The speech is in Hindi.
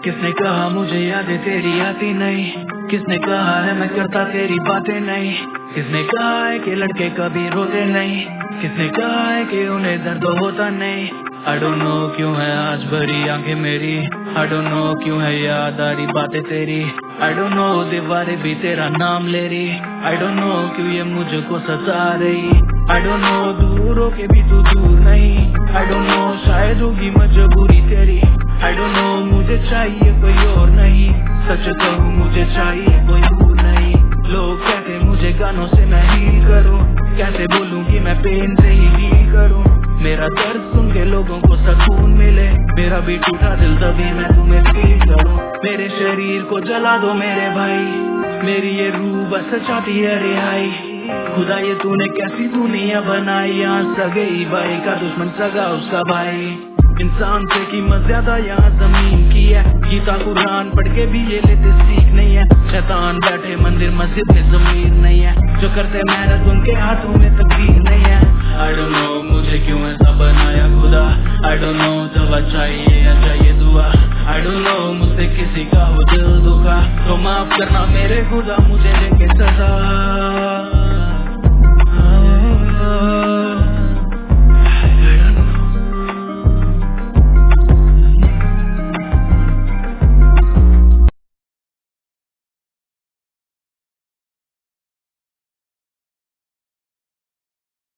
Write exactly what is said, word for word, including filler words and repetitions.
किसने कहा मुझे यादें तेरी आती नहीं, किसने कहा है मैं करता तेरी बातें नहीं, किसने कहा है कि लड़के कभी रोते नहीं, किसने कहा है कि उन्हें दर्द होता नहीं। I don't know क्यों है आज भरी आंखें मेरी, I don't know क्यों है याद आ रही बातें तेरी, I don't know दीवारें भी तेरा नाम ले रही, I don't know क्यों ये मुझको सता रही, I don't know दूर हो के भी तू दूर नहीं, I don't know शायद होगी मजबूरी तेरी, I don't know मुझे चाहिए कोई और नहीं, सच कहूँ मुझे चाहिए कोई दूर नहीं। लोग कहते मुझे गानों से मैं हील करूँ, कैसे बोलूँ कि मैं पेन से ही हील करूँ, मेरा दर्द सुन के लोगों को सुकून मिले, मेरा भी टूटा दिल तभी मैं तुम्हें फील करूँ। मेरे शरीर को जला दो मेरे भाई, मेरी ये रूह बस चाहती है रिहाई, खुदा ये तूने कैसी दुनिया बनाई, यहाँ सगे ही भाई का दुश्मन सगा उसका भाई, इंसान से कीमत ज्यादा यहाँ जमीन की है, गीता कुरान पढ़ के भी ये लेते सीख नहीं है, शैतान बैठे मंदिर मस्जिद में जमीर नहीं है, जो करते मेहनत उनके हाथों में तकदीर नहीं है। I don't know मुझे क्यों ऐसा बनाया खुदा, I don't know दवा चाहिए या चाहिए दुआ, I don't know मुझसे किसी का हो दिल दुखा, तो माफ करना मेरे खुदा मुझे देके सजा।